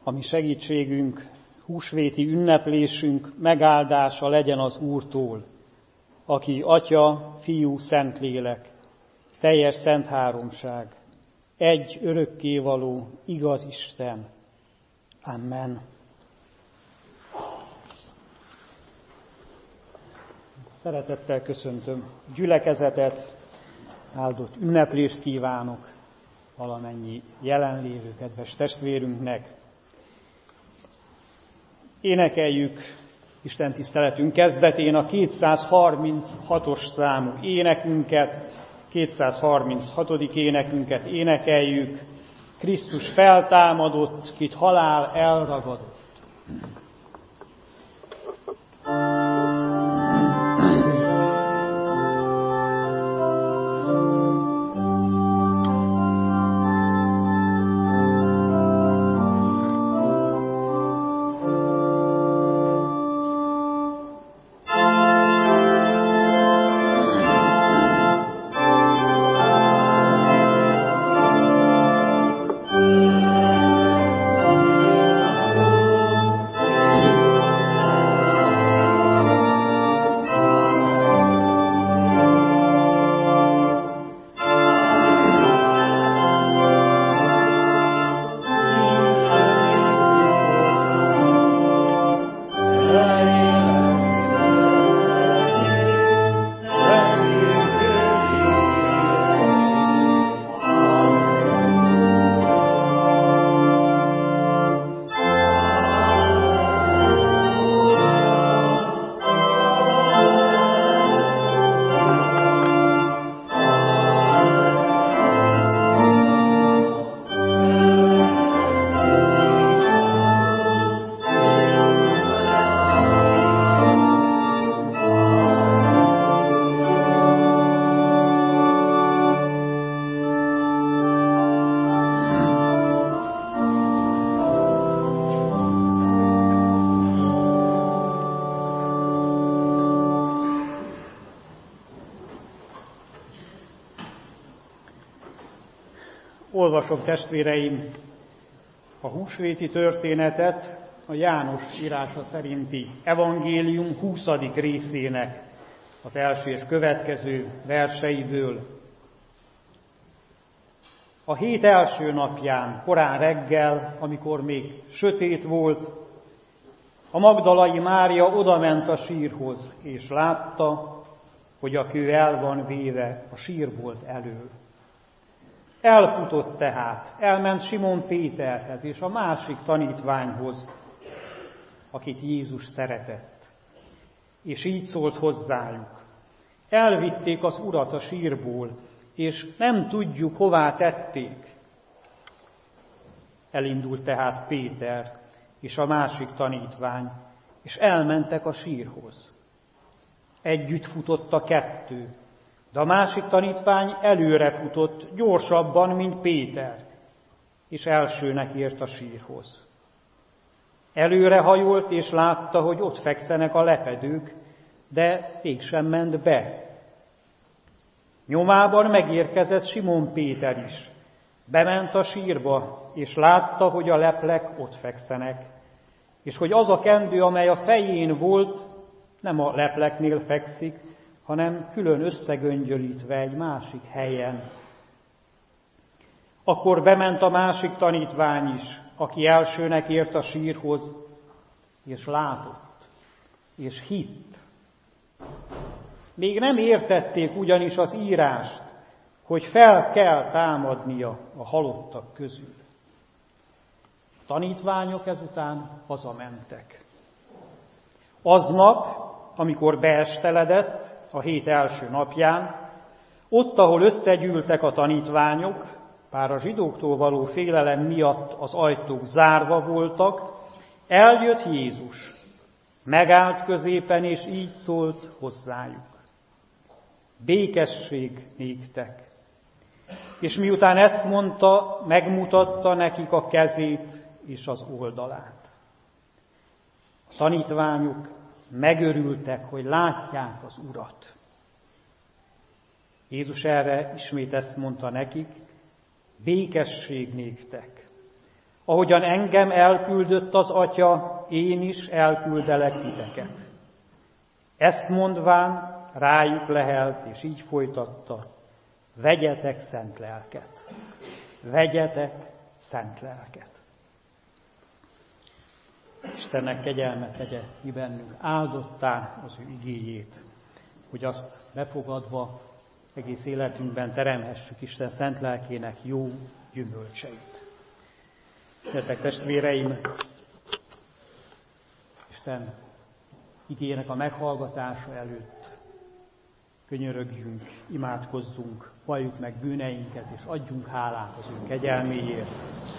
a mi segítségünk, húsvéti ünneplésünk megáldása legyen az Úrtól, aki Atya, Fiú, Szentlélek, teljes szent háromság, egy örökkévaló, igaz Isten. Amen. Szeretettel köszöntöm gyülekezetet, áldott ünneplést kívánok valamennyi jelenlévő kedves testvérünknek. Énekeljük Isten tiszteletünk kezdetén a 236-os számú énekünket, 236. énekünket énekeljük. Krisztus feltámadott, kit halál elragadott. Olvasom, testvéreim, a húsvéti történetet a János írása szerinti evangélium 20. részének az első és következő verseiből. A hét első napján, korán reggel, amikor még sötét volt, a magdalai Mária odament a sírhoz, és látta, hogy a kő el van véve a sírbolt elől. Elfutott tehát, elment Simon Péterhez és a másik tanítványhoz, akit Jézus szeretett. És így szólt hozzájuk: elvitték az Urat a sírból, és nem tudjuk, hová tették. Elindult tehát Péter és a másik tanítvány, és elmentek a sírhoz. Együtt futott a kettő, de a másik tanítvány előre futott, gyorsabban, mint Péter, és elsőnek ért a sírhoz. Előre hajolt, és látta, hogy ott fekszenek a lepedők, de mégsem ment be. Nyomában megérkezett Simon Péter is. Bement a sírba, és látta, hogy a leplek ott fekszenek, és hogy az a kendő, amely a fején volt, nem a lepleknél fekszik, hanem külön összegöngyölítve egy másik helyen. Akkor bement a másik tanítvány is, aki elsőnek ért a sírhoz, és látott, és hitt. Még nem értették ugyanis az írást, hogy fel kell támadnia a halottak közül. A tanítványok ezután hazamentek. Aznap, amikor beesteledett, a hét első napján, ott, ahol összegyűltek a tanítványok, bár a zsidóktól való félelem miatt az ajtók zárva voltak, eljött Jézus, megállt középen, és így szólt hozzájuk: békesség néktek. És miután ezt mondta, megmutatta nekik a kezét és az oldalát. A tanítványok megörültek, hogy látják az Urat. Jézus erre ismét ezt mondta nekik: békesség néktek. Ahogyan engem elküldött az Atya, én is elküldelek titeket. Ezt mondván rájuk lehelt, és így folytatta: vegyetek szent lelket. Vegyetek szent lelket. Istennek kegyelmet tegye mi bennünk, áldottá az ő igéjét, hogy azt befogadva egész életünkben teremhessük Isten szent lelkének jó gyümölcseit. Gyertek testvéreim, Isten igének a meghallgatása előtt könyörögjünk, imádkozzunk, valljuk meg bűneinket, és adjunk hálát az ő kegyelméért.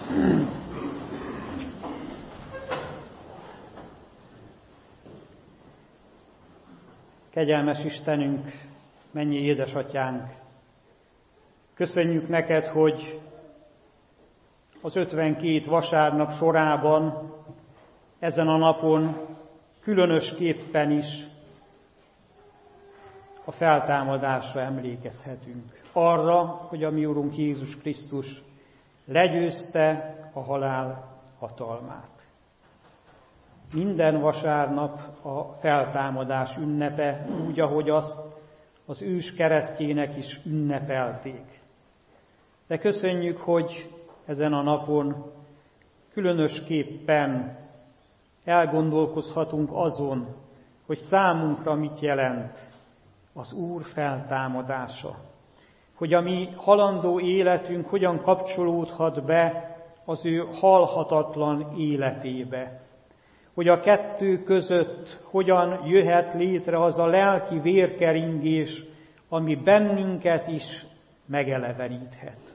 Kegyelmes Istenünk, mennyi édesatyánk, köszönjük neked, hogy az 52 vasárnap sorában, ezen a napon különösképpen is a feltámadásra emlékezhetünk. Arra, hogy a mi Urunk Jézus Krisztus legyőzte a halál hatalmát. Minden vasárnap a feltámadás ünnepe, úgy, ahogy azt az ős keresztjének is ünnepelték. De köszönjük, hogy ezen a napon különösképpen elgondolkozhatunk azon, hogy számunkra mit jelent az Úr feltámadása. Hogy a mi halandó életünk hogyan kapcsolódhat be az ő halhatatlan életébe. Hogy a kettő között hogyan jöhet létre az a lelki vérkeringés, ami bennünket is megeleveníthet.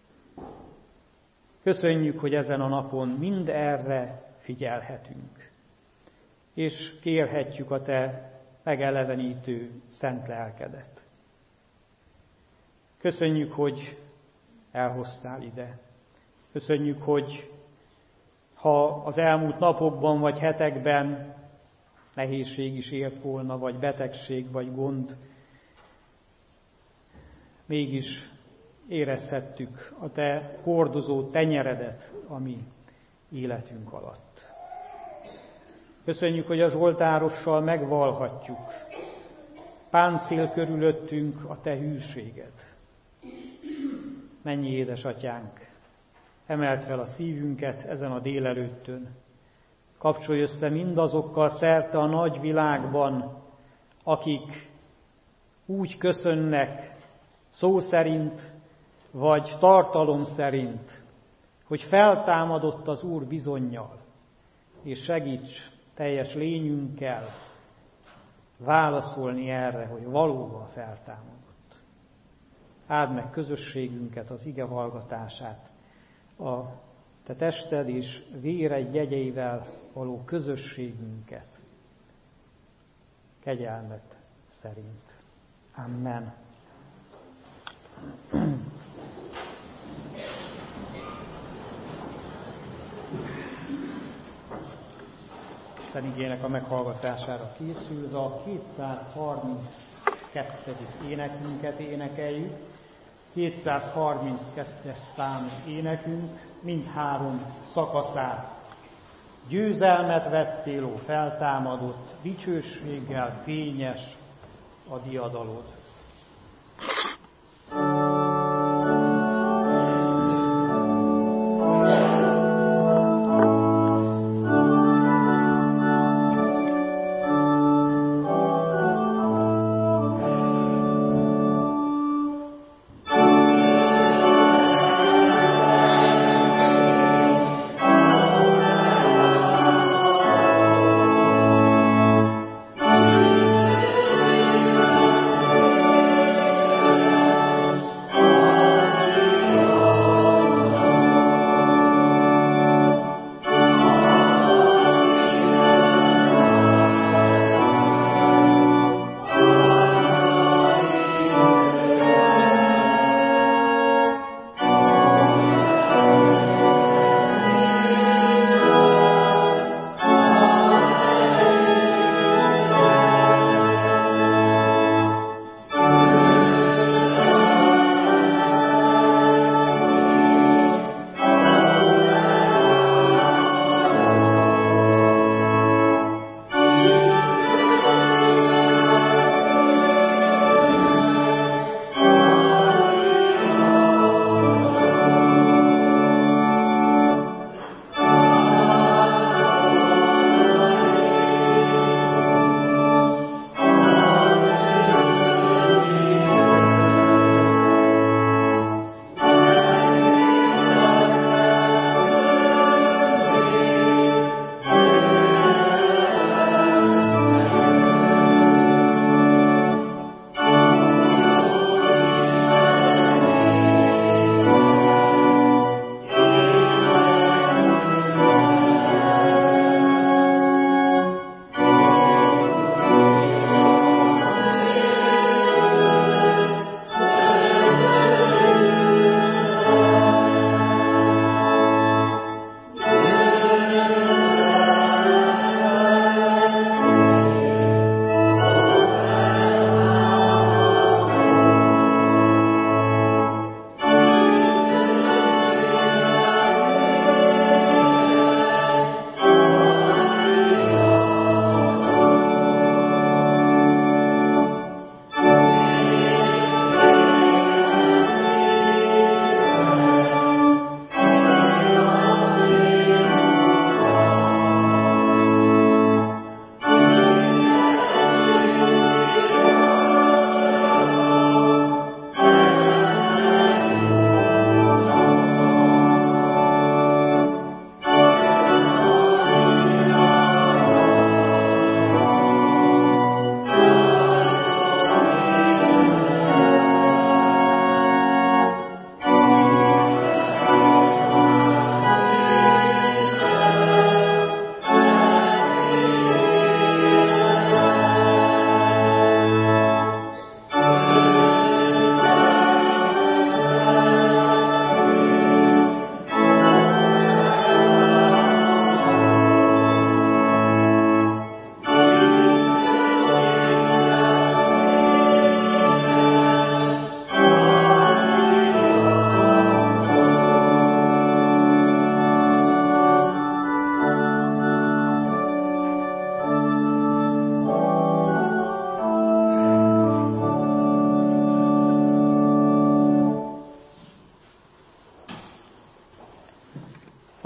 Köszönjük, hogy ezen a napon mind erre figyelhetünk, és kérhetjük a te megelevenítő szent lelkedet. Köszönjük, hogy elhoztál ide. Köszönjük, hogy ha az elmúlt napokban vagy hetekben nehézség is ért volna, vagy betegség, vagy gond, mégis érezhettük a te hordozó tenyeredet a mi életünk alatt. Köszönjük, hogy az oltárossal megvallhatjuk, páncél körülöttünk a te hűséged. Mennyi édesatyánk, emeld fel a szívünket ezen a délelőttön. Kapcsolj össze mindazokkal szerte a nagy világban, akik úgy köszönnek szó szerint, vagy tartalom szerint, hogy feltámadott az Úr bizonnyal, és segíts teljes lényünkkel válaszolni erre, hogy valóban feltámadott. Áld meg közösségünket, az ige hallgatását, a te tested és véred jegyeivel való közösségünket. Kegyelmet szerint. Amen. Isten igének a meghallgatására készülve a 232. énekünket énekeljük. 232-es számú énekünk mindhárom szakaszát. Győzelmet vettél, ó feltámadott, dicsőséggel fényes a diadalod.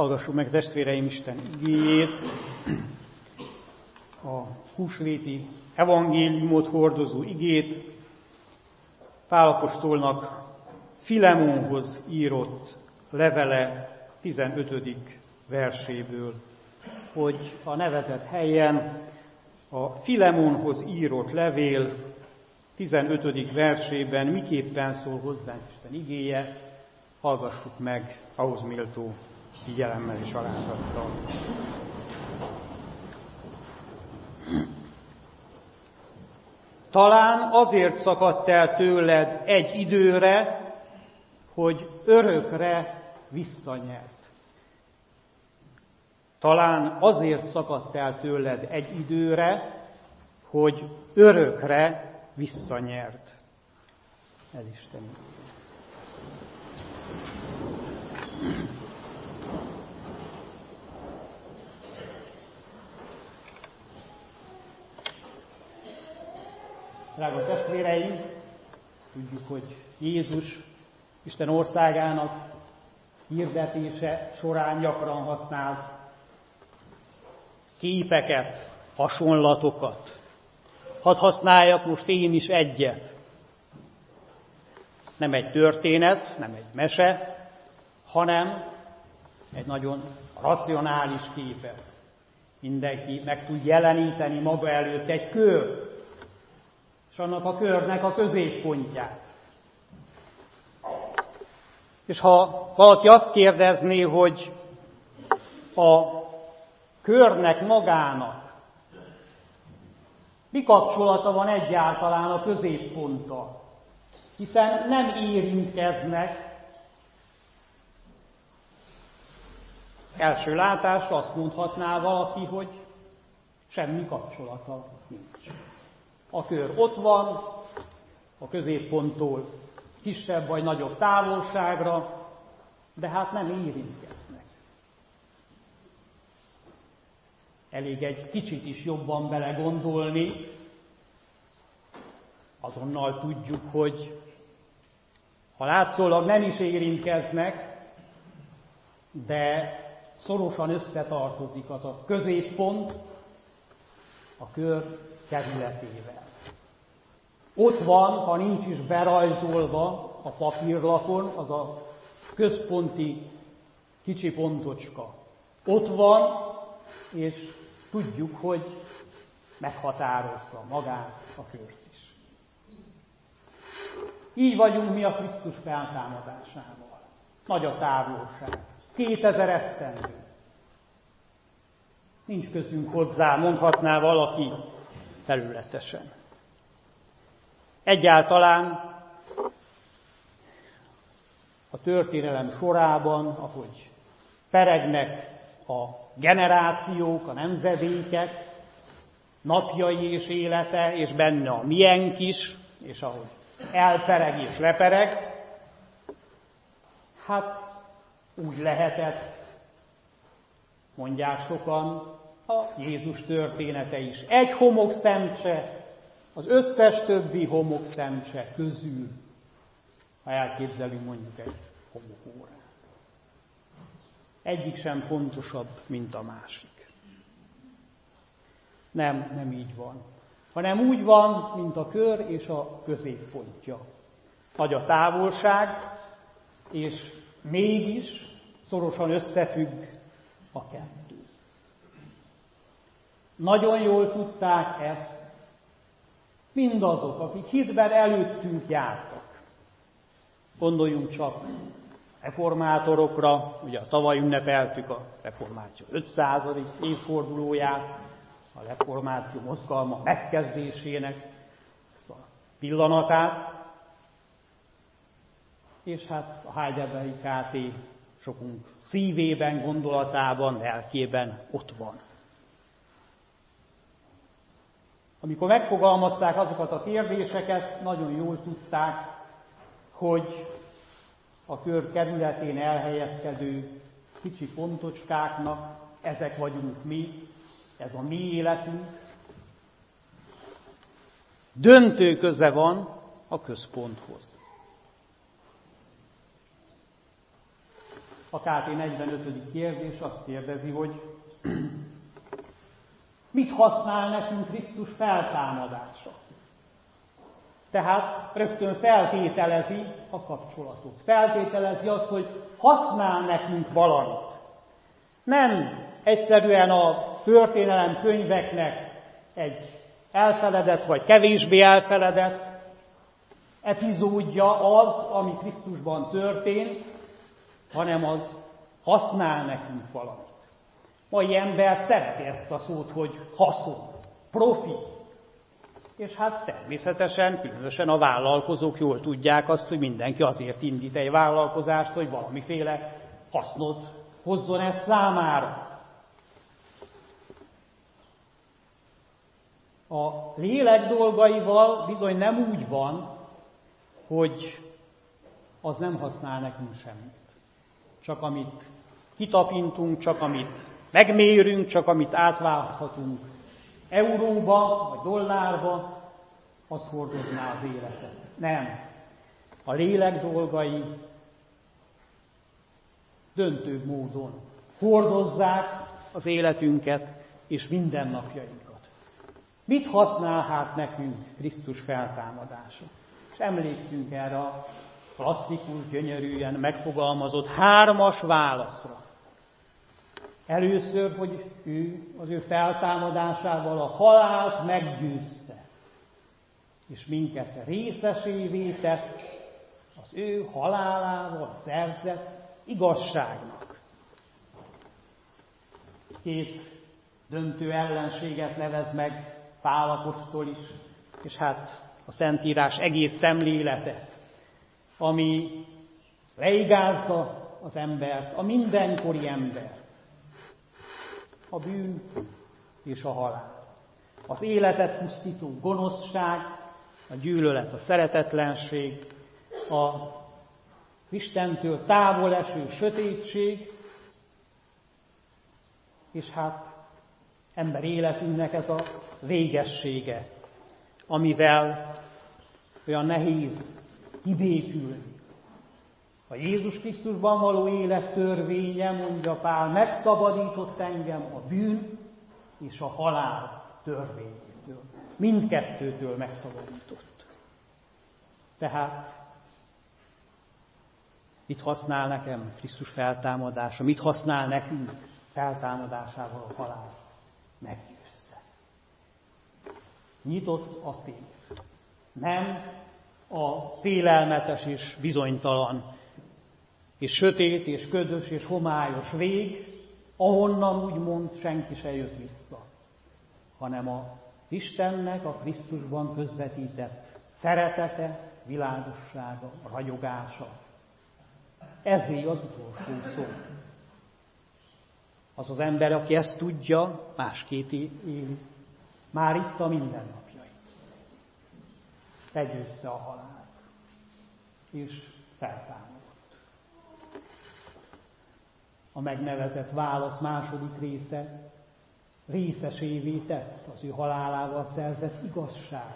Hallgassuk meg, testvéreim, Isten igéjét, a húsvéti evangéliumot hordozó igét, Pál apostolnak Filemonhoz írott levele 15. verséből, hogy a nevezett helyen a Filemonhoz írott levél 15. versében miképpen szól hozzánk Isten igéje, hallgassuk meg ahhoz méltó figyelemmel és alázattal. Talán azért szakadt el tőled egy időre, hogy örökre visszanyert. Talán azért szakadt el tőled egy időre, hogy örökre visszanyert. Ez Isten. Drága testvéreim, tudjuk, hogy Jézus Isten országának hirdetése során gyakran használt képeket, hasonlatokat. Hadd használjak most én is egyet. Nem egy történet, nem egy mese, hanem egy nagyon racionális képet. Mindenki meg tud jeleníteni maga előtt egy kör, és annak a körnek a középpontját. És ha valaki azt kérdezné, hogy a körnek magának mi kapcsolata van egyáltalán a középponttal, hiszen nem érintkeznek, első látásra azt mondhatná valaki, hogy semmi kapcsolata nincs. A kör ott van, a középponttól kisebb vagy nagyobb távolságra, de hát nem érintkeznek. Elég egy kicsit is jobban belegondolni, azonnal tudjuk, hogy ha látszólag nem is érintkeznek, de szorosan összetartozik az a középpont a kör kerületével. Ott van, ha nincs is berajzolva a papírlapon, az a központi kicsi pontocska. Ott van, és tudjuk, hogy meghatározza magát a kört is. Így vagyunk mi a Krisztus feltámadásával. Nagy a távolság. 2000 esztendő. Nincs közünk hozzá, mondhatná valaki felületesen. Egyáltalán a történelem sorában, ahogy peregnek a generációk, a nemzedékek, napjai és élete, és benne a miénk is, és ahogy elpereg és lepereg, hát úgy lehetett, mondják sokan, a Jézus története is. Egy homokszemcse az összes többi homokszemcse közül, ha elképzelünk mondjuk egy homokórát. Egyik sem fontosabb, mint a másik. Nem így van. Hanem úgy van, mint a kör és a középpontja. Nagy a távolság, és mégis szorosan összefügg a kettő. Nagyon jól tudták ezt mindazok, akik hitben előttünk jártak. Gondoljunk csak reformátorokra, ugye tavaly ünnepeltük a reformáció 500. évfordulóját, a reformáció mozgalma megkezdésének ezt a pillanatát, és hát a Heidelbergi KT sokunk szívében, gondolatában, lelkében ott van. Amikor megfogalmazták azokat a kérdéseket, nagyon jól tudták, hogy a kör kerületén elhelyezkedő kicsi pontocskáknak ezek vagyunk mi, ez a mi életünk. Döntő köze van a központhoz. A KT 45. kérdés azt kérdezi, hogy mit használ nekünk Krisztus feltámadása? Tehát rögtön feltételezi a kapcsolatot. Feltételezi azt, hogy használ nekünk valamit. Nem egyszerűen a történelem könyveknek egy elfeledett vagy kevésbé elfeledett epizódja az, ami Krisztusban történt, hanem az használ nekünk valamit. Mai ember szereti ezt a szót, hogy haszon, profit. És hát természetesen, különösen a vállalkozók jól tudják azt, hogy mindenki azért indít egy vállalkozást, hogy valamiféle hasznot hozzon ez számára. A lélek dolgaival bizony nem úgy van, hogy az nem használ nekünk semmit. Csak amit kitapintunk, csak amit megmérünk, csak amit átválthatunk euróba vagy dollárba, az hordozná az életet. Nem. A lélek dolgai döntő módon hordozzák az életünket és mindennapjainkat. Mit használ hát nekünk Krisztus feltámadása? És emlékszünk erre a klasszikus, gyönyörűen megfogalmazott 3-as válaszra. Először, hogy ő az ő feltámadásával a halált meggyőzte, és minket részesévé tett az ő halálával szerzett igazságnak. 2 döntő ellenséget nevez meg Pál apostol is, és hát a Szentírás egész szemlélete, ami leigázza az embert, a mindenkori embert. A bűn és a halál. Az életet pusztító gonoszság, a gyűlölet, a szeretetlenség, a Istentől távol eső sötétség, és hát ember életünknek ez a végessége, amivel olyan nehéz kibékülni. A Jézus Krisztusban való élet törvénye, mondja Pál, megszabadított engem a bűn és a halál törvényétől. Mindkettőtől megszabadított. Tehát mit használ nekem Krisztus feltámadása? Mit használ nekünk feltámadásával a halál? Meggyőzte. Nyitott a tér. Nem a félelmetes és bizonytalan, és sötét, és ködös, és homályos vég, ahonnan úgymond senki se jött vissza, hanem a Istennek a Krisztusban közvetített szeretete, világossága, ragyogása. Ezé az utolsó szó. Az az ember, aki ezt tudja, másképp éli. Már itt a mindennapjai. Legyőzte a halált, és feltámadott. A megnevezett válasz második része részesévé tett az ő halálával szerzett igazság.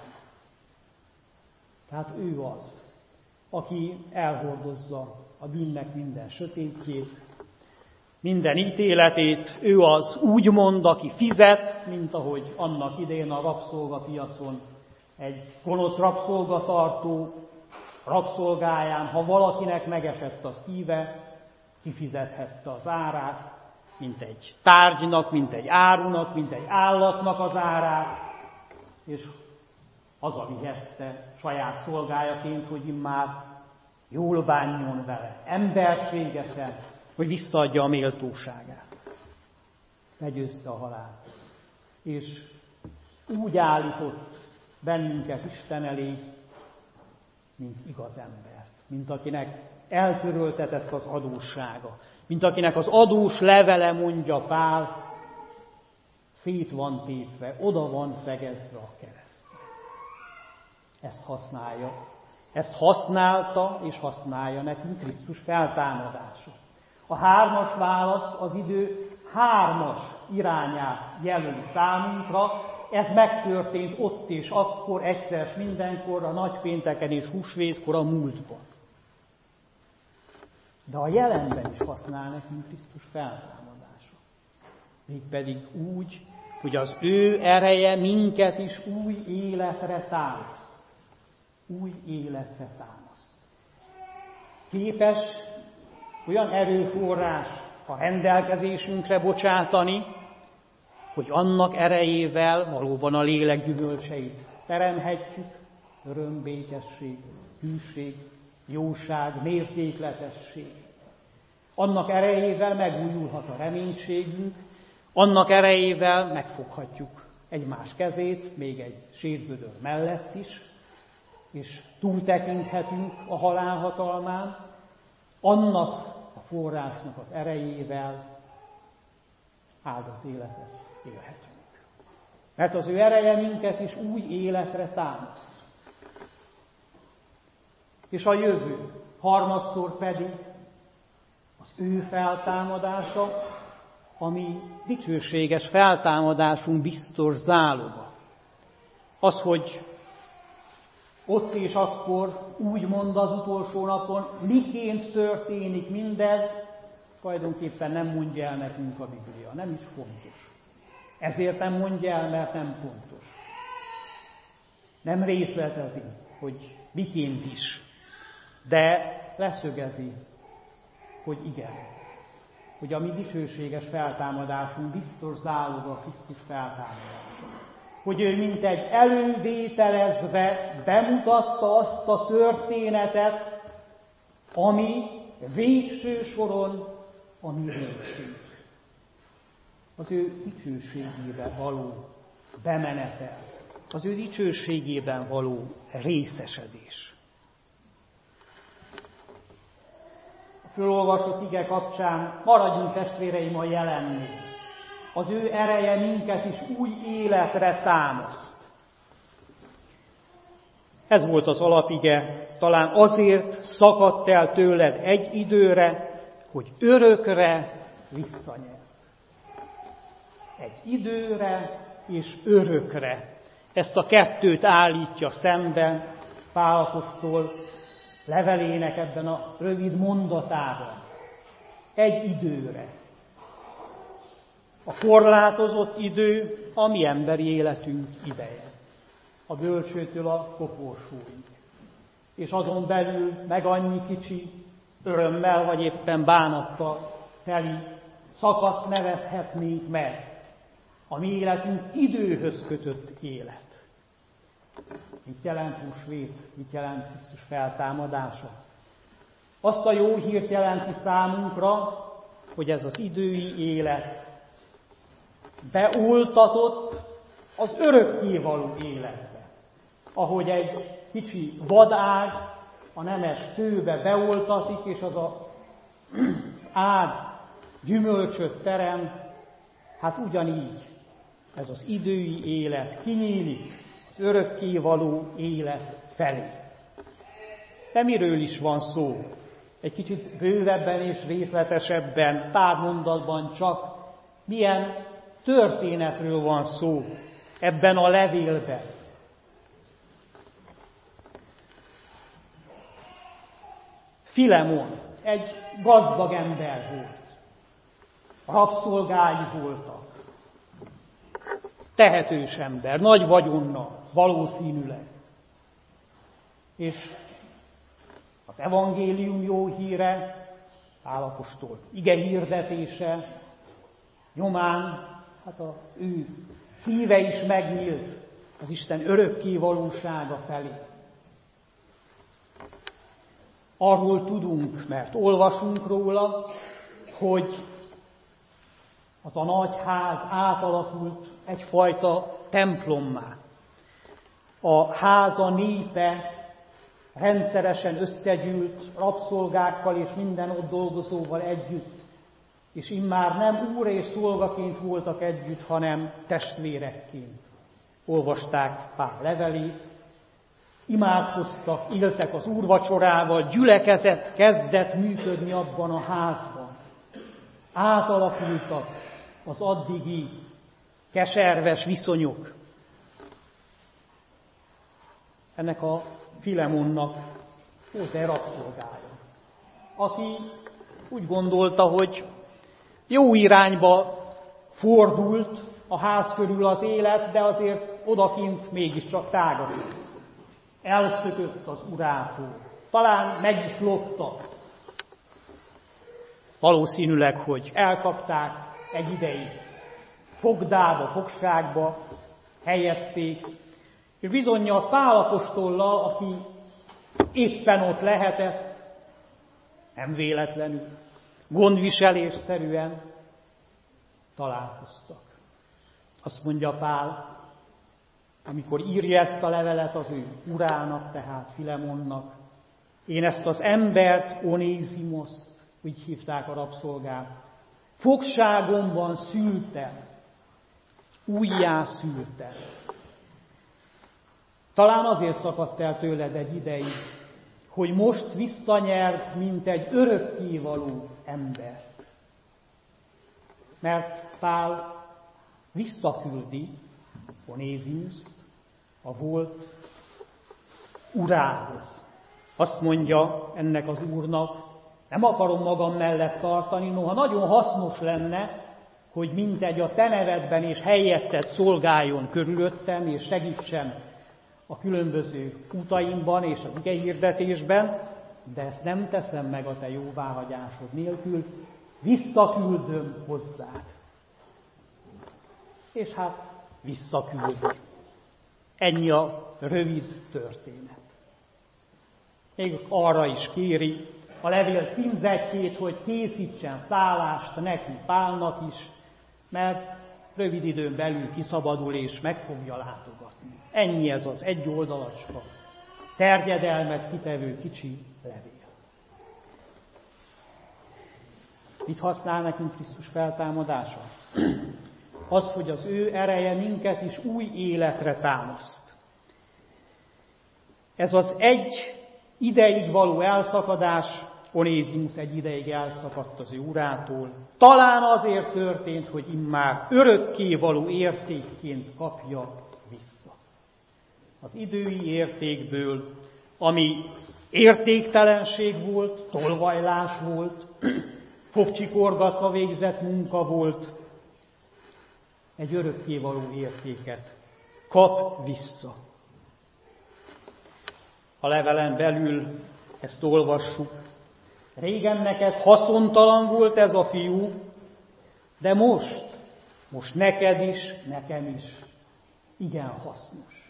Tehát ő az, aki elhordozza a bűnnek minden sötétjét, minden ítéletét, ő az úgymond, aki fizet, mint ahogy annak idején a rabszolgapiacon egy gonosz rabszolgatartó rabszolgáján, ha valakinek megesett a szíve, kifizethette az árát, mint egy tárgynak, mint egy árunak, mint egy állatnak az árát, és hazavihette saját szolgájaként, hogy immár jól bánjon vele, emberségesen, hogy visszaadja a méltóságát. Legyőzte a halált, és úgy állított bennünket Isten elé, mint igaz embert, mint akinek eltöröltetett az adóssága, mint akinek az adós levele, mondja Pál, szét van tépve, oda van szegezve a keresztre. Ezt használja. Ezt használta és használja nekünk Krisztus feltámadása. A 3-as válasz az idő 3-as irányát jelöli számunkra. Ez megtörtént ott és akkor, egyszer s mindenkor, a nagypénteken és húsvétkor a múltban. de a jelenben is használ nekünk Krisztus feltámadása. Mégpedig úgy, hogy az ő ereje minket is új életre támaszt. Új életre támaszt. Képes olyan erőforrás a rendelkezésünkre bocsátani, hogy annak erejével valóban a lélek gyümölcseit teremhetjük, öröm, békesség, hűség, jóság, mértékletesség. Annak erejével megújulhat a reménységünk, annak erejével megfoghatjuk egymás kezét, még egy sétbödör mellett is, és túltekinthetünk a halál hatalmán, annak a forrásnak az erejével áldott életet élhetünk. Mert az ő ereje minket is új életre támaszt. És a jövő, harmadszor pedig az ő feltámadása, ami dicsőséges feltámadásunk biztos záloga. Az, hogy ott és akkor, úgymond az utolsó napon, miként történik mindez, tulajdonképpen nem mondja el nekünk a Biblia, nem is fontos. Ezért nem mondja el, mert nem fontos. Nem részletezi, hogy miként is, de leszögezi, hogy igen, hogy a mi dicsőséges feltámadásunk biztos záloga Krisztus feltámadása. Hogy ő mintegy elővételezve bemutatta azt a történetet, ami végső soron a mi részünk. Az ő dicsőségében való bemenetel, az ő dicsőségében való részesedés. A fölolvasott ige kapcsán maradjunk, testvéreim, a jelennél. Az ő ereje minket is új életre támaszt. Ez volt az alapige, talán azért szakadt el tőled egy időre, hogy örökre visszanyert. Egy időre és örökre. Ezt a kettőt állítja szemben Pál apostol levelének ebben a rövid mondatában. Egy időre. A korlátozott idő a mi emberi életünk ideje. A bölcsőtől a koporsóig. És azon belül meg annyi kicsi örömmel vagy éppen bánattal teli szakaszt nevezhetnénk meg. A mi életünk időhöz kötött élet. Mit jelent húsvét? Mit jelent Krisztus feltámadása? Azt a jó hírt jelenti számunkra, hogy ez az idői élet beoltatott az örökkévaló életbe. Ahogy egy kicsi vadág a nemes tőbe beoltatik, és az ág gyümölcsöt terem, hát ugyanígy ez az idői élet kinyílik az örökkévaló élet felé. De miről is van szó? Egy kicsit bővebben és részletesebben, pár mondatban csak milyen történetről van szó ebben a levélben. Filemon egy gazdag ember volt. Rabszolgái voltak. Tehetős ember, nagy vagyonnal, valószínűleg. És az evangélium jó híre, Pál apostol ige hirdetése nyomán, hát az ő szíve is megnyílt az Isten örökké valósága felé. Arról tudunk, mert olvasunk róla, hogy az a nagy ház átalakult egyfajta templommá. A háza népe rendszeresen összegyűlt rabszolgákkal és minden ott dolgozóval együtt, és immár nem úr és szolgaként voltak együtt, hanem testvérekként. Olvasták Pál levelét, imádkoztak, éltek az úrvacsorával, gyülekezet kezdett működni abban a házban. Átalakultak az addigi keserves viszonyok. Ennek a Filemonnak volt egy rabszolgája, aki úgy gondolta, hogy jó irányba fordult a ház körül az élet, de azért odakint mégiscsak tágazott. Elszökött az urától. Talán meg is lopta. Valószínűleg, hogy elkapták egy ideig. Fogdába, fogságba helyezték, és bizonnyal Pál apostollal, aki éppen ott lehetett, nem véletlenül, gondviselésszerűen találkoztak. Azt mondja Pál, amikor írja ezt a levelet az ő urának, tehát Filemonnak, én ezt az embert, Onézimoszt, úgy hívták a rabszolgát, fogságomban szültem, újjászültem. Talán azért szakadt el tőled egy ideig, hogy most visszanyert, mint egy örökkévaló embert. Mert Pál visszaküldi Onézimuszt a volt urához. Azt mondja ennek az úrnak, nem akarom magam mellett tartani, noha nagyon hasznos lenne, hogy mintegy a te nevedben és helyetted szolgáljon körülöttem, és segítsen a különböző utaimban és az igehirdetésben, de ezt nem teszem meg a te jóváhagyásod nélkül, visszaküldöm hozzád. És hát visszaküldi. Ennyi a rövid történet. Még arra is kéri a levél címzettjét, hogy készítsen szállást neki, Pálnak is, mert rövid időn belül kiszabadul és meg fogja látogatni. Ennyi ez az egy oldalacska, terjedelmet kitevő kicsi levél. Mit használ nekünk Krisztus feltámadása? Az, hogy az ő ereje minket is új életre támaszt. Ez az egy ideig való elszakadás, Onézimus egy ideig elszakadt az ő urától. Talán azért történt, hogy immár örökké való értékként kapja vissza. Az idői értékből, ami értéktelenség volt, tolvajlás volt, fogcsikorgatva végzett munka volt, egy örökkévaló értéket kap vissza. A levelen belül ezt olvassuk. Régen neked haszontalan volt ez a fiú, de most neked is, nekem is igen hasznos.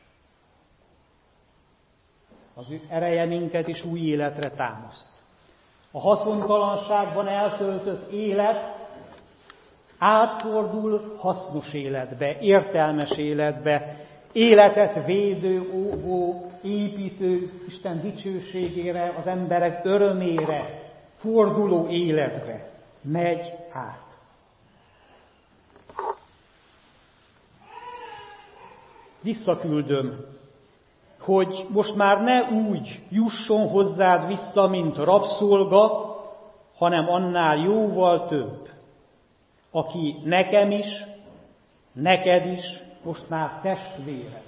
Az ő ereje minket is új életre támaszt. A haszontalanságban eltöltött élet átfordul hasznos életbe, értelmes életbe, életet védő, óvó, építő, Isten dicsőségére, az emberek örömére forduló életbe megy át. Visszaküldöm, hogy most már ne úgy jusson hozzád vissza, mint rabszolga, hanem annál jóval több, aki nekem is, neked is most már testvére.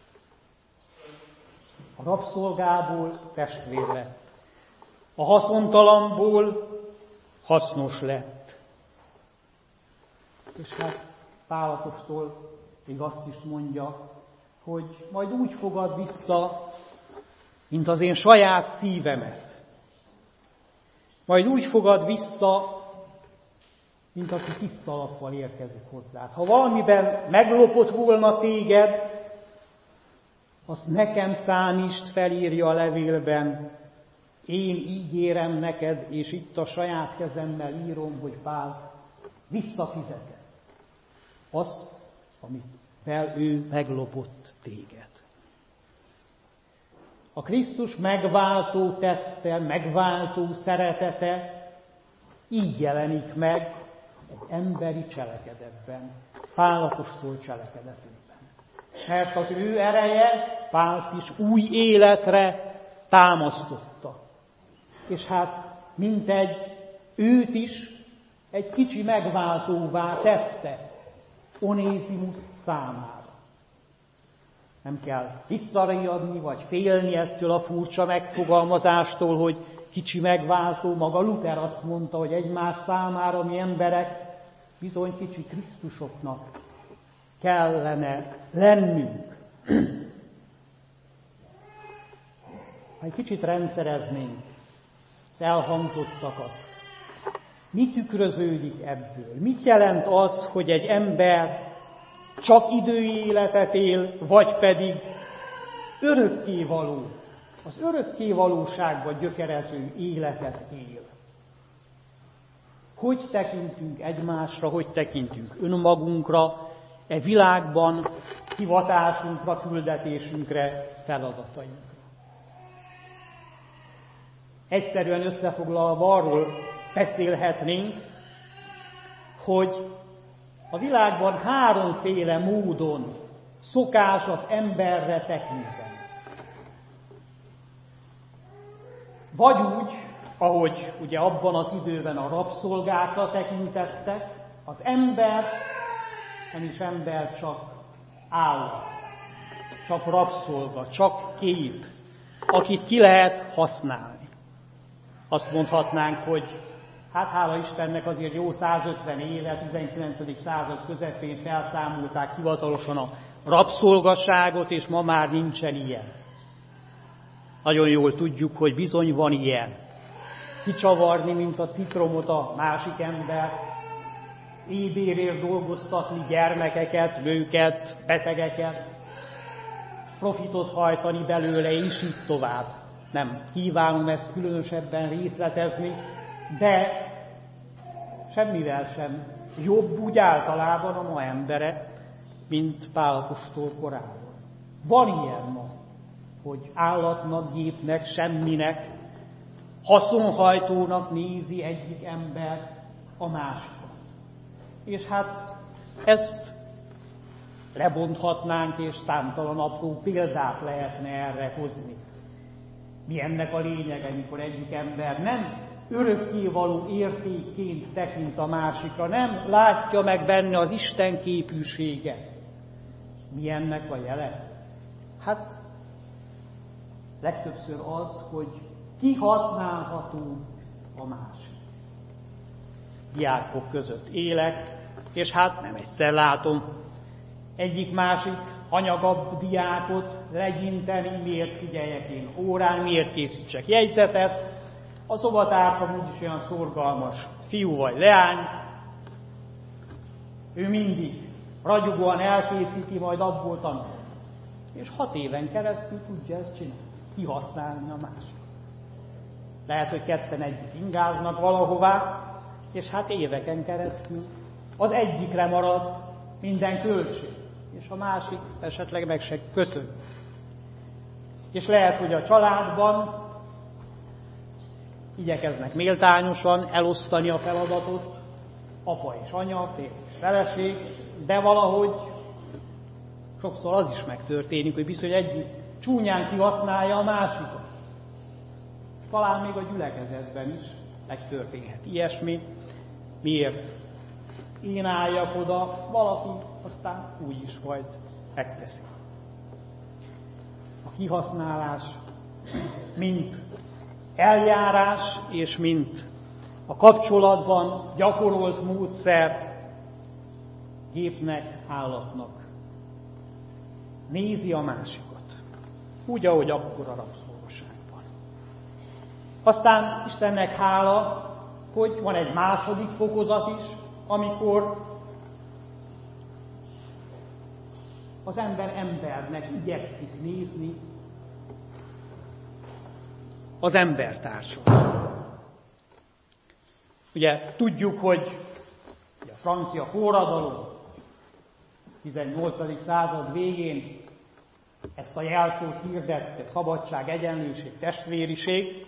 A rabszolgából testvér lett. A haszontalanból hasznos lett. És hát Pál apostol még azt is mondja, hogy majd úgy fogad vissza, mint az én saját szívemet. Majd úgy fogad vissza, mint aki tiszta lappal érkezik hozzád. Ha valamiben meglopott volna téged, azt nekem számítsd, felírja a levélben. Én ígérem neked, és itt a saját kezemmel írom, hogy Pál, visszafizeted azt, amivel ő meglopott téged. A Krisztus megváltó tette, megváltó szeretete így jelenik meg egy emberi cselekedetben, Pál apostol cselekedetében. Mert az ő ereje Pált is új életre támasztotta. És hát mintegy őt is egy kicsi megváltóvá tette Onézimus számára. Nem kell visszariadni, vagy félni ettől a furcsa megfogalmazástól, hogy kicsi megváltó, maga Luther azt mondta, hogy egymás számára mi emberek bizony kicsi Krisztusoknak kellene lennünk. Ha egy kicsit rendszereznénk az elhangzottakat, mi tükröződik ebből? Mit jelent az, hogy egy ember csak idői életet él, vagy pedig örökkévaló, az örökkévalóságban gyökerező életet él? Hogy tekintünk egymásra, hogy tekintünk önmagunkra, e világban, hivatásunkra, küldetésünkre, feladatainkra? Egyszerűen összefoglalva arról beszélhetnénk, hogy a világban háromféle módon szokás az emberre tekinteni. Vagy úgy, ahogy ugye abban az időben a rabszolgákra tekintettek, az ember nem is ember, csak állat, csak rabszolga, csak kép, akit ki lehet használni. Azt mondhatnánk, hogy hát hála Istennek azért jó 150 éve, 19. század közepén felszámolták hivatalosan a rabszolgaságot, és ma már nincsen ilyen. Nagyon jól tudjuk, hogy bizony van ilyen. Kicsavarni, mint a citromot a másik ember, éhbérért dolgoztatni gyermekeket, nőket, betegeket, profitot hajtani belőle, és így tovább. Nem kívánom ezt különösebben részletezni, de semmivel sem jobb úgy általában a ma embere, mint Pál apostol korában. Van ilyen ma, hogy állatnak, gépnek, semminek, haszonhajtónak nézi egyik ember a másikat. És hát ezt lebonthatnánk, és számtalan apró példát lehetne erre hozni. Mi ennek a lényege, amikor egyik ember nem örökkévaló értékként tekint a másikra, nem látja meg benne az Isten képűséget. Mi ennek a jele? Hát legtöbbször az, hogy kihasználható a másik. Diákok között élek, és hát nem egyszer látom egyik-másik anyagabb diákot legyinteni, miért figyeljek én órán, miért készítsek jegyzetet. A szobatársam úgyis olyan szorgalmas fiú vagy leány, ő mindig ragyogóan elkészíti, majd abból tanul. És 6 éven keresztül tudja ezt csinálni, kihasználni a másik. Lehet, hogy ketten együtt ingáznak valahová, és hát éveken keresztül az egyikre marad minden költség, és a másik esetleg meg se köszön. És lehet, hogy a családban igyekeznek méltányosan elosztani a feladatot, apa és anya, férj és feleség, de valahogy sokszor az is megtörténik, hogy bizony egyik csúnyán kihasználja a másikat. Talán még a gyülekezetben is megtörténhet ilyesmi. Miért én álljak oda, valaki aztán úgy is majd megteszi. A kihasználás mint eljárás és mint a kapcsolatban gyakorolt módszer gépnek, állatnak nézi a másikat, úgy, ahogy akkor a rabszolgaságban. Aztán Istennek hála, hogy van egy második fokozat is, amikor az ember embernek igyekszik nézni az embertársat. Ugye tudjuk, hogy a francia forradalom 18. század végén ezt a jelszót hirdette: szabadság, egyenlőség, testvériség.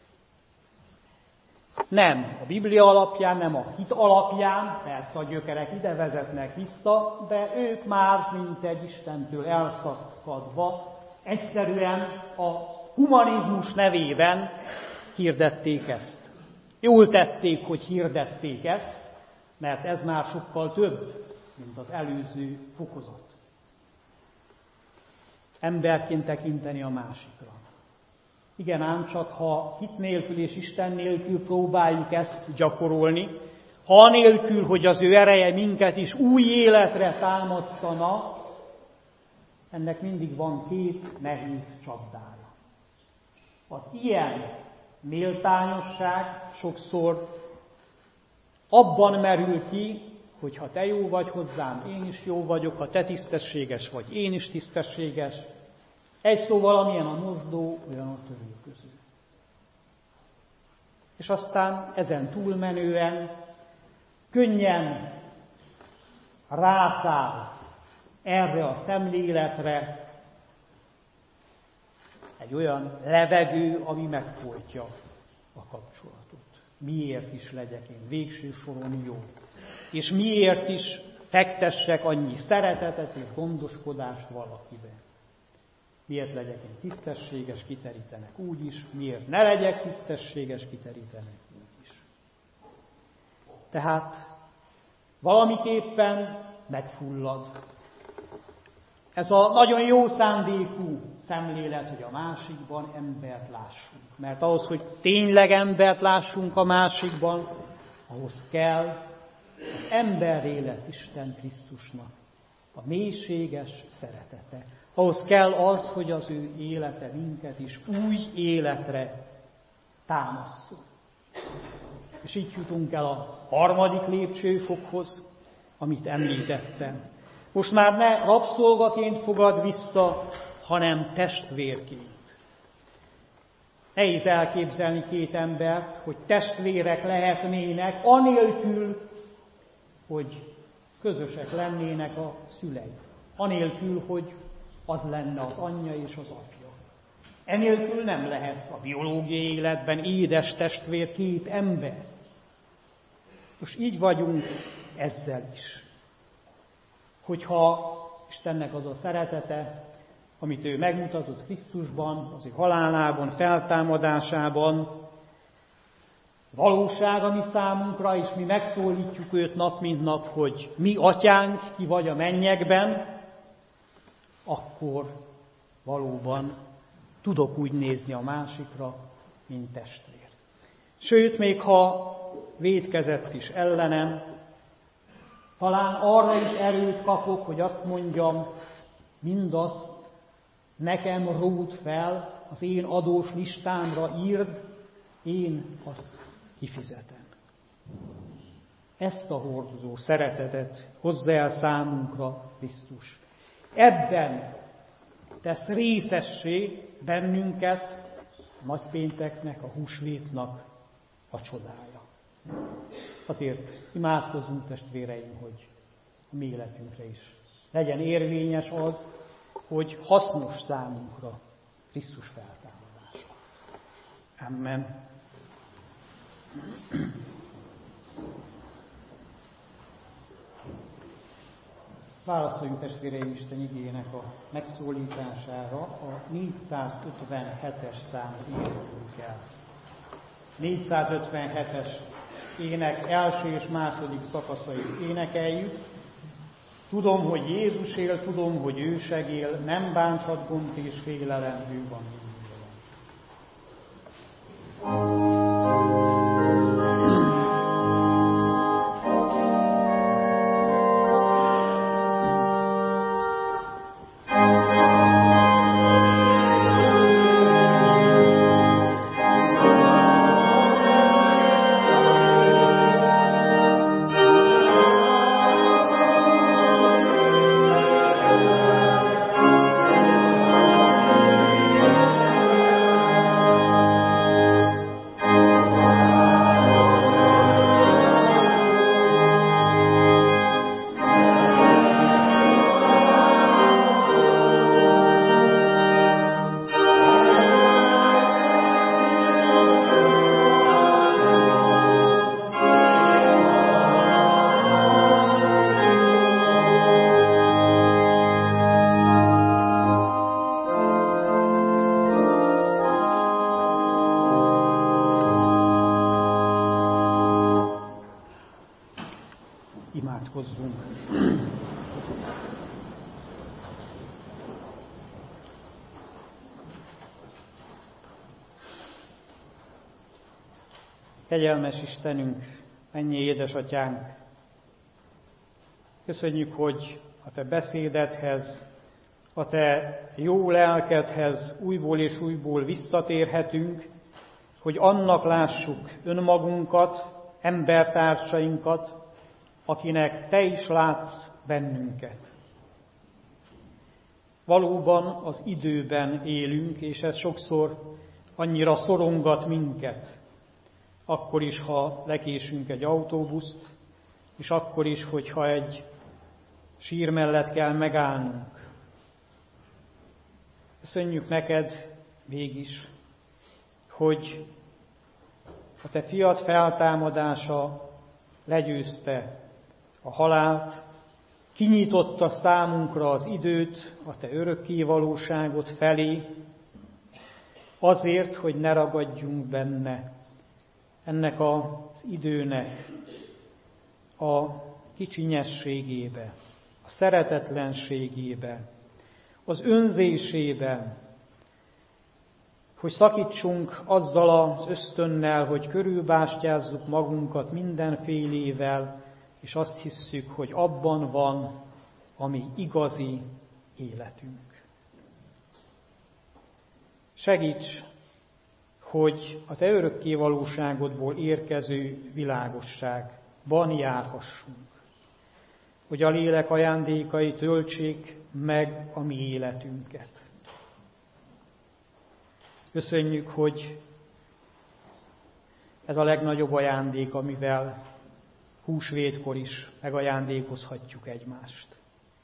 Nem a Biblia alapján, nem a hit alapján, persze a gyökerek ide vezetnek vissza, de ők már mintegy Istentől elszakadva egyszerűen a humanizmus nevében hirdették ezt. Jól tették, hogy hirdették ezt, mert ez már sokkal több, mint az előző fokozat. Emberként tekinteni a másikra. Igen ám, csak ha hit nélkül és Isten nélkül próbáljuk ezt gyakorolni, ha anélkül, hogy az ő ereje minket is új életre támasztana, ennek mindig van két nehéz csapdája. Az ilyen méltányosság sokszor abban merül ki, hogy ha te jó vagy hozzám, én is jó vagyok, ha te tisztességes vagy, én is tisztességes. Egy szóval, amilyen a mosdó, olyan a törülköző. És aztán ezen túlmenően könnyen rászáll erre a szemléletre egy olyan levegő, ami megfojtja a kapcsolatot. Miért is legyek én végső soron jó? És miért is fektessek annyi szeretetet és gondoskodást valakibe? Miért legyek én tisztességes, kiterítenek úgy is, miért ne legyek tisztességes, kiterítenek úgy is. Tehát valamiképpen megfullad. Ez a nagyon jó szándékú szemlélet, hogy a másikban embert lássunk. Mert ahhoz, hogy tényleg embert lássunk a másikban, ahhoz kell az emberélet Isten Krisztusnak a mélységes szeretete. Ahhoz kell az, hogy az ő élete minket is új életre támasszon. És így jutunk el a harmadik lépcsőfokhoz, amit említettem. Most már ne rabszolgaként fogad vissza, hanem testvérként. Nehéz elképzelni két embert, hogy testvérek lehetnének, anélkül, hogy közösek lennének a szülei. Anélkül, hogy az lenne az anyja és az apja. Enélkül nem lehet a biológiai életben édes testvér két ember. Most így vagyunk ezzel is. Hogyha Istennek az a szeretete, amit ő megmutatott Krisztusban, az ő halálában, feltámadásában, valóság a mi számunkra, és mi megszólítjuk őt nap mint nap, hogy mi atyánk, ki vagy a mennyekben, akkor valóban tudok úgy nézni a másikra, mint testvér. Sőt, még ha vétkezett is ellenem, talán arra is erőt kapok, hogy azt mondjam, mindazt nekem ród fel, az én adós listámra írd, én azt kifizetem. Ezt a hordozó szeretetet hozza el számunkra Krisztus. Ebben tesz részessé bennünket a nagypénteknek, a húsvétnak a csodája. Azért imádkozzunk, testvéreim, hogy a mi életünkre is legyen érvényes az, hogy hasznos számunkra Krisztus feltámadása. Amen. Válaszoljunk, testvéreim, Isten igének a megszólítására, a 457-es számot énekeljük el. 457-es ének első és második szakaszait énekeljük. Tudom, hogy Jézus él, tudom, hogy ő segél, nem bánthat gond és félelem, ő van mindig. Imádkozzunk. Kegyelmes Istenünk, mennyi édesatyánk, köszönjük, hogy a Te beszédedhez, a Te jó lelkedhez újból és újból visszatérhetünk, hogy annak lássuk önmagunkat, embertársainkat, akinek Te is látsz bennünket. Valóban az időben élünk, és ez sokszor annyira szorongat minket. Akkor is, ha lekésünk egy autóbuszt, és akkor is, hogyha egy sír mellett kell megállnunk. Köszönjük neked mégis, hogy a Te fiad feltámadása legyőzte a halált, kinyitotta számunkra az időt, a Te örökké valóságot felé, azért, hogy ne ragadjunk benne ennek az időnek a kicsinyességébe, a szeretetlenségébe, az önzésében, hogy szakítsunk azzal az ösztönnel, hogy körülbástyázzuk magunkat mindenfélével, és azt hisszük, hogy abban van a mi igazi életünk. Segíts, hogy a Te örökké valóságodból érkező világosságban járhassunk, hogy a lélek ajándékai töltsék meg a mi életünket. Köszönjük, hogy ez a legnagyobb ajándék, amivel húsvétkor is megajándékozhatjuk egymást.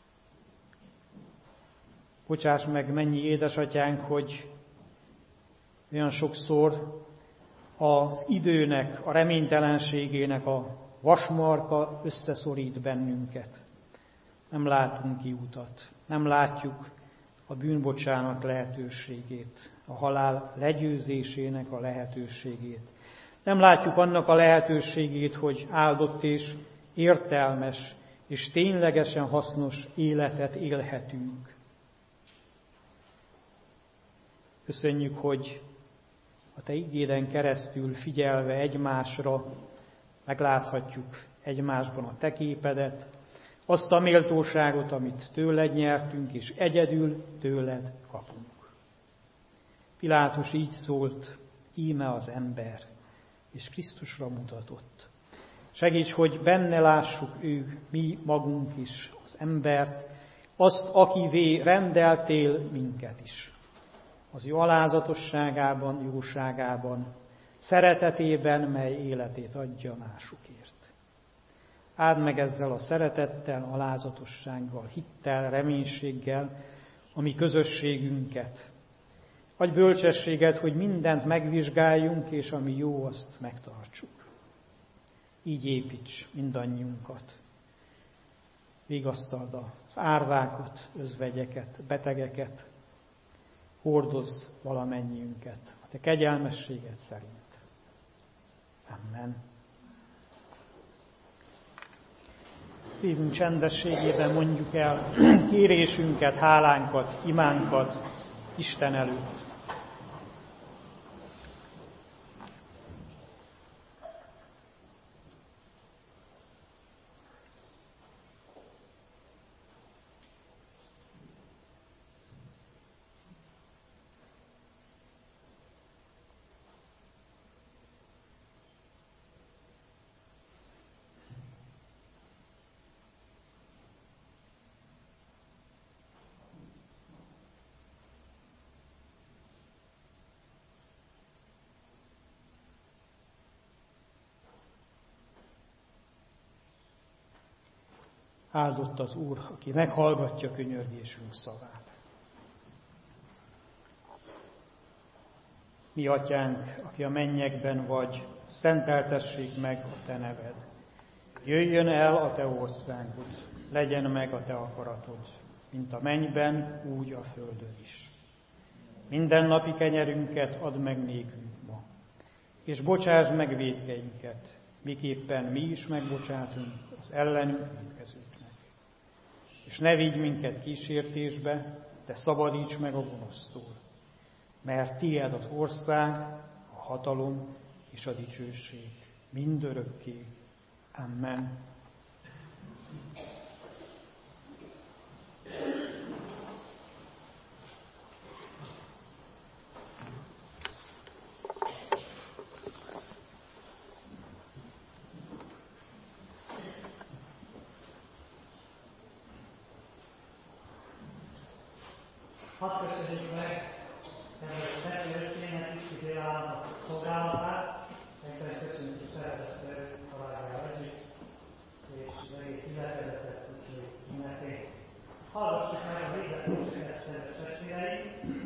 Bocsáss meg, mennyi édesatyánk, hogy olyan sokszor az időnek, a reménytelenségének a vasmarka összeszorít bennünket. Nem látunk kiutat, nem látjuk a bűnbocsánat lehetőségét, a halál legyőzésének a lehetőségét. Nem látjuk annak a lehetőségét, hogy áldott és értelmes és ténylegesen hasznos életet élhetünk. Köszönjük, hogy a Te igéden keresztül figyelve egymásra megláthatjuk egymásban a Te képedet, azt a méltóságot, amit tőled nyertünk, és egyedül tőled kapunk. Pilátus így szólt, íme az ember, és Krisztusra mutatott. Segíts, hogy benne lássuk mi magunk is, az embert, azt, akivé rendeltél minket is. Az ő alázatosságában, jóságában, szeretetében, mely életét adja másokért. Áld meg ezzel a szeretettel, alázatossággal, hittel, reménységgel a mi közösségünket. Adj bölcsességet, hogy mindent megvizsgáljunk, és ami jó, azt megtartsuk. Így építs mindannyiunkat. Vigasztald az árvákat, özvegyeket, betegeket, hordozz valamennyiünket a Te kegyelmességed szerint. Amen. Szívünk csendességében mondjuk el kérésünket, hálánkat, imánkat Isten előtt. Áldott az Úr, aki meghallgatja könyörgésünk szavát. Mi atyánk, aki a mennyekben vagy, szenteltessék meg a Te neved. Jöjjön el a Te országod, legyen meg a Te akaratod, mint a mennyben, úgy a földön is. Minden napi kenyerünket add meg nékünk ma, és bocsásd meg vétkeinket, miképpen mi is megbocsátunk az ellenünk vétkezőknek. És ne vigy minket kísértésbe, de szabadíts meg a gonosztól, mert tiéd az ország, a hatalom és a dicsőség mindörökké. Amen. Hadd köszönjük meg kedves testvéröcsének is Bélának a szolgálatát, egyben köszönjük a szeretettel találjára együtt, és az egész gyülekezetet köszönjük ünnepén. Hallgassuk meg a védetéseket, kedves testvéreim!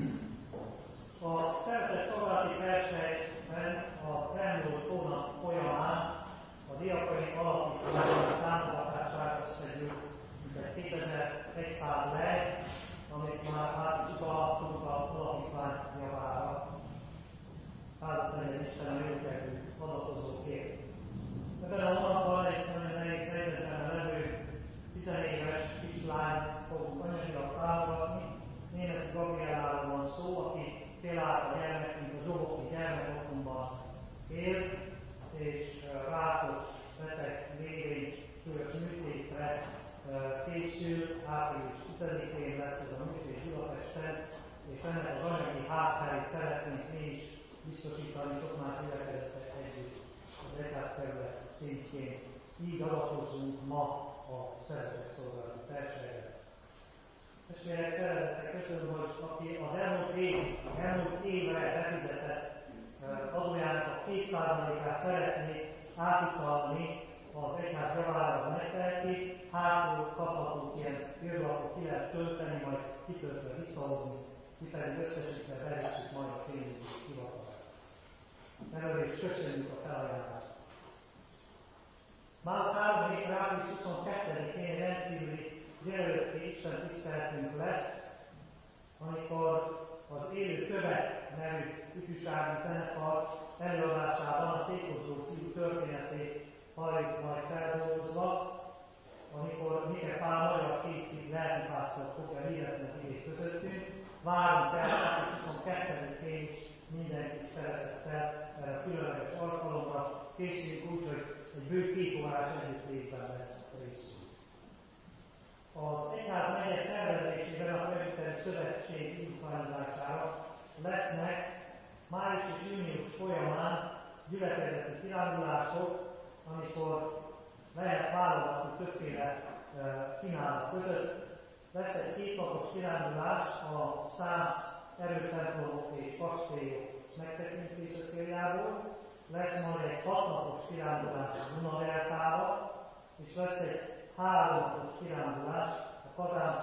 A szeretet szolgálati versenyben az elmúlt hónap folyamán a diakoni alapítványok támogatására összegyűlt mintegy 2100 lej, amit már át is utalhattunk az alapítvány javára. Áldott legyen Isten a jókedvű adatozókért. Ebben a hónapban egy nagyon nehéz helyzetben levő 14 éves kislányt fogunk anyagilag támogatni. Németi Gabrielláról van szó, aki félállt a gyermekünk a Zsoboki gyermekotthonban él, és rákos beteg lévén súlyos műtétre készül, április 10-én lesz ez a műtét Budapesten, és ennek az anyagi hátterét szeretnénk mi is biztosítani sok más gyülekezetek együtt az egyházterület szintjén. Így avatkozzunk ma a szeretetszolgálati versenyre. Testvérek, szeretettel köszönöm, hogy aki az elmúlt évre befizetett adójának a 2%-át szeretné átutalni az egyház javára, az megteheti, hátul kaphatunk ilyen írlapot, ki lehet tölteni, majd kitöltve visszahozni, ki pedig összesítve bevisszük majd a pénzügyi hivatalra. Előre is köszönjük a felajánlást. Már az 3 hétre április 22-én rendkívüli délelőtti Isten tiszteletünk lesz, amikor az Élő Kövek nevű ifjúsági zenekar előadásában a Tékozó fiú történetét halljuk majd feldolgozva, amikor Mike Pál magyar kétszik lelkipásztor fogja hirdetni az igét közöttünk. Várunk el április 22-én is mindenki szeretettel erre a különleges alkalomra. Készüljünk úgy, hogy egy bő 2 órás együttlétben lesz részünk. Az egyház megyek szervezésében a Presbiteri Szövetség indítványozására lesznek május és június folyamán gyülekezeti kirándulások, amikor lehet válogatni többféle kínálat között. Lesz egy 2 napos kirándulás a 100 erőtemplomok és kastélyok megtekintése céljából. Lesz majd egy 6 napos kirándulás a Dunadeltába, és lesz egy 3 napos kirándulás a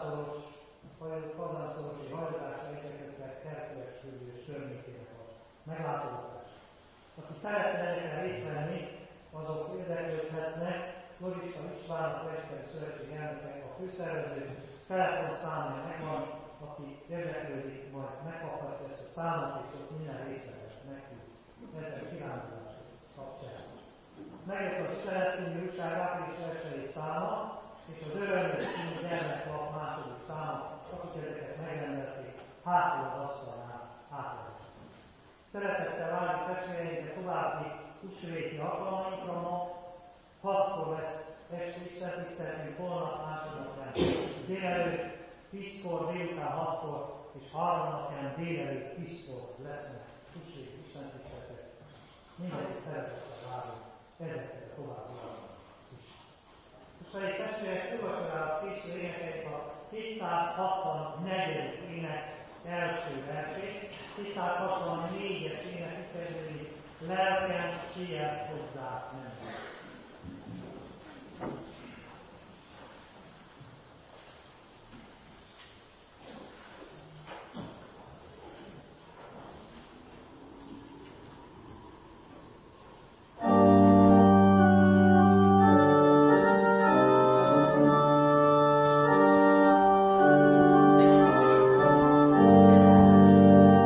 Kazánsorosi hajózásra érdeklődtek Herkules körül és környékének a meglátogatás. Aki szeretne ezekre részt venni, azok érdeklődhetnek. Logista István, a Presbiteri Szövetség elnöke, a főszervező, telefonszámja megvan, aki érdeklődik, majd megkaphatja ezt a számot, és ott minden részletet megtud ezzel kirándulások kapcsán. Megjött az Üzenet című újság április 1. száma, és az Örömös című gyermeklap második száma, akik ezeket megrendelték, hátul az asztalnál átadják. Szeretettel várjuk testvéreinkre további húsvéti alkalmainkra ma. 6-kor lesz esti istentiszteletünk, holnap másodnapján délelőtt, 10-kor, délután 6-kor, és harmadnapján délelőtt 10-kor lesznek húsvéti istentiszteletek. Mindenkit szeretettel várunk ezekre további is. Most egy testvérek úrvacsorához készül énekeljük a 264. ének első versét. 264-es ének úgy kezdődik: lelkem siet hozzá menni.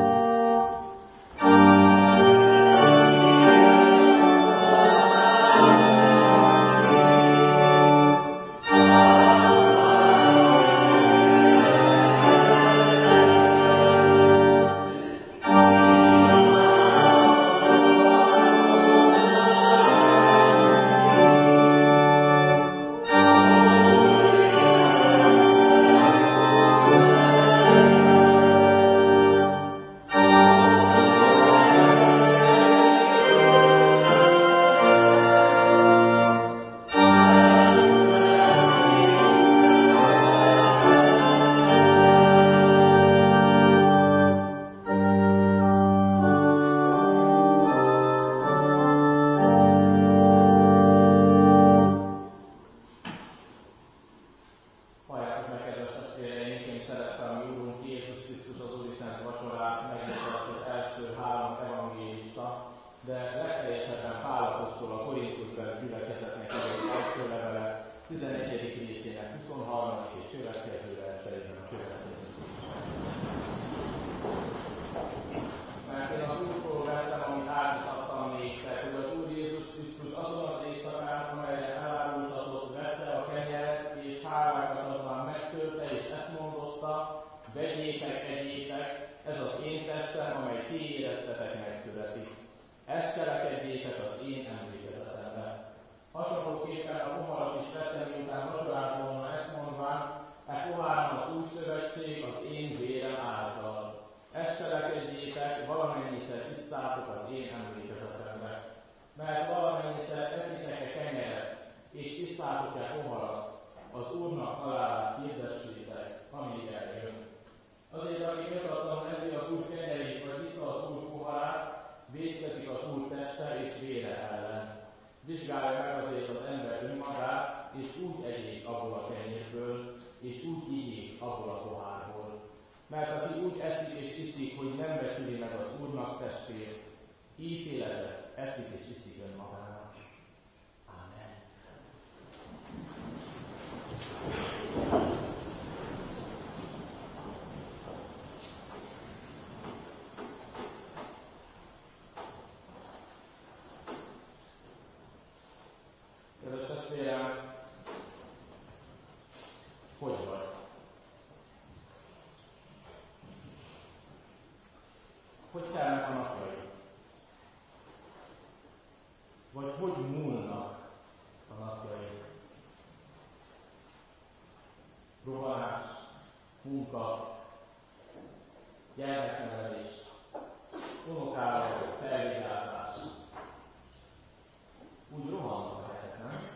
Amen. de legteljesebben Pál apostol a Korintusbeli gyülekezetnek írott első levele 11. részének 23. és következő verseiben a következő. Mert én az Úrtól vettem, amit át is adtam néktek, hogy az Úr Jézus Krisztus azon az éjszakán, amelyre elárultatott, vette a kenyeret, és hálákat adván megtörte, és ezt mondotta: vegyétek, egyétek, ez az én testem, amely ti érettetek megtöretik. Ezt cselekedjétek az én emlékezetemben. Hasonlóképpen a poharat is vettem, miután vacsorált volna, ezt mondván: e poháron az új szövetség az én vérem által. Ezt cselekedjétek, valamennyiszer isszátok az én emlékezetemben. Mert valamennyiszer eszitek-e kenyeret, és isszátok-e poharat, az Úrnak halálát hirdessétek, amíg eljön. Azért, aki méltatlanul eszi az Úr kenyerét, vagy issza az Úr poharát, vétkezik az Úr teste és vére ellen. Vizsgálja meg azért az ember önmagát, és úgy egyék abból a kenyérből, és úgy igyék abból a pohárból. Mert aki úgy eszik és iszik, hogy nem becsüli meg az Úrnak testét, ítélezett, eszik és iszik önmagának. Amen. Kedves testvérem, hogy vagy? Hogy telnek a napjaid? Vagy hogy múlnak a napjaid? Rohanás, munka, gyermeknevelés, unokával, felvigyázás. Úgy rohannak a hetek, nem?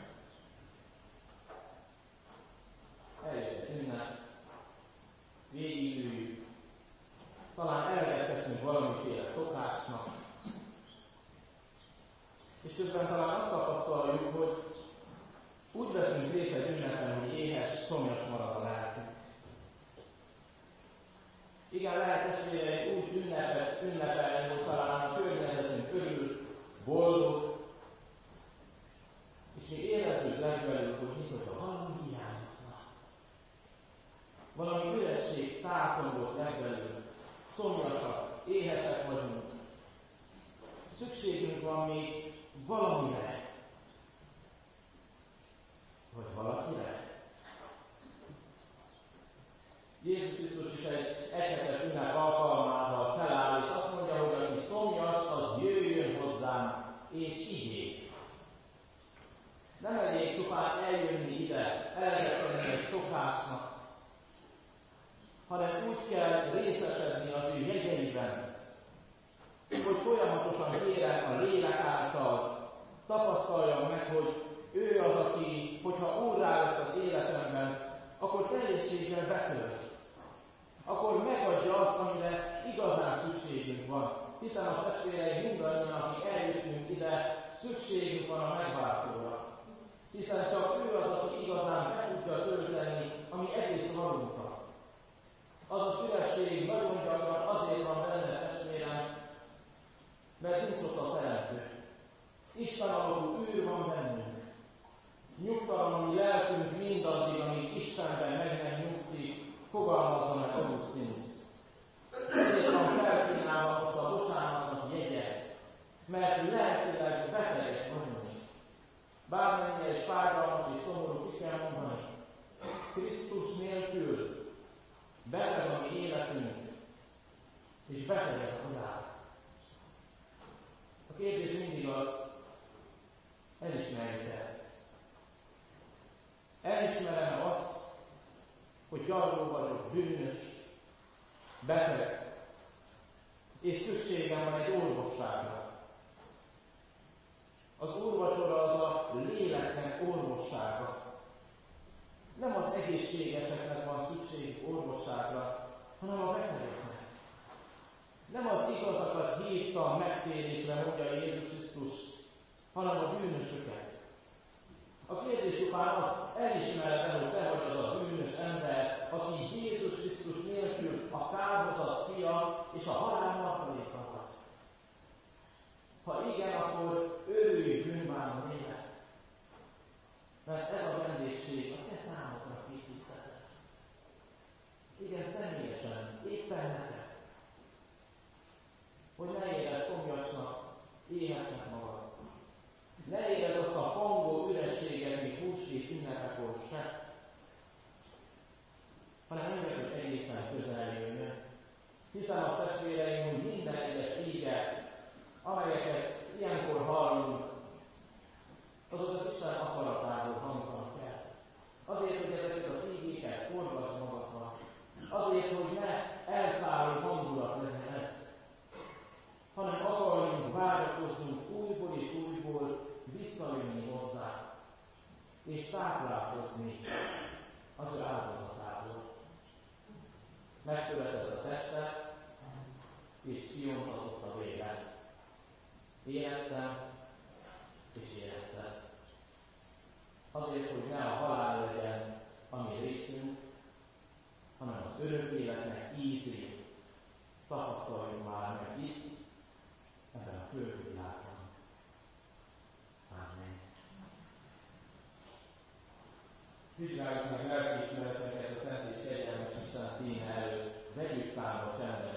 Eljött egy ünnep, végigüljük, talán eleget teszünk valamiféle szokásnak, és közben talán azt tapasztaljuk, hogy úgy veszünk részt egy ünnepen, hogy éhes, szomjas marad a lelkünk. Igen, lehet testvéreim úgy ünnepelni, hogy talán a környezetünk örül, boldog, és mi érezzük legbelül, hogy mintha valami hiányozna. Valami üresség tátongott legbelül, szomjasak, éhesek vagyunk. Szükségünk van még valamire, vagy valakire. Jézus Krisztus is egy egyhetes ünnep alkalmával feláll, és azt mondja, hogy aki szomjas, az jöjjön hozzám, és igyék. Nem elég csupán eljönni ide, elvetni egy szokásnak, hanem úgy kell részesedni az ő jegyeiben, hogy folyamatosan kérem a lélek által, tapasztaljam meg, hogy ő az, aki, hogyha úrrá lesz az életemben, akkor teljességgel betölt. Akkor megadja azt, amire igazán szükségünk van. Hiszen a testvéreim mindannyian, akik eljöttünk ide, szükségünk van a megváltóra. Hiszen csak ő az, aki igazán be tudja tölteni a mi egész valunkat. Az az üresség nagyon gyakran azért van benne, testvérem, mert nincs ott a teremtő. Isten alapú űr van bennünk. Nyugtalan lelkünk mindaddig, amíg Istenben meg nem nyugszik, fogalmazza meg Augustinus. Ezért van felkínálva most a bocsánatnak jegye, mert lelkileg betegek vagyunk. Bármennyire is fájdalmas és szomorú ki kell mondani, Krisztus nélkül beteg a mi életünk, és beteg ez a világ. A kérdés mindig az, elismerjük ezt. Elismerem azt, hogy gyarló vagyok, bűnös, beteg, és szükségem van egy orvosságra. Az úrvacsora az a léleknek orvossága. Nem az egészségeseknek van szükség orvosságra, hanem a betegeknek. Nem az igazakat hívta megtérésre, mondja Jézus Krisztus, hanem a bűnösöket. A kérdés csupán az, elismered-e, hogy te vagy az a bűnös ember, aki Jézus Krisztus nélkül a kárhozat fia és a halál martaléka vagy. Ha igen, táplálkozni az ő áldozatából. Megkövetett a testet, és kiontatott a véget. Élettem és élettem. Azért, hogy ne a halál legyen a mi részünk, hanem az örök életnek ízét tapasztaljuk már meg itt, ebben a földvilágban. Amen. Vizsgáljuk meg lelkiismeretünket a szent és kegyelmes Isten színe előtt, vegyük számba csendben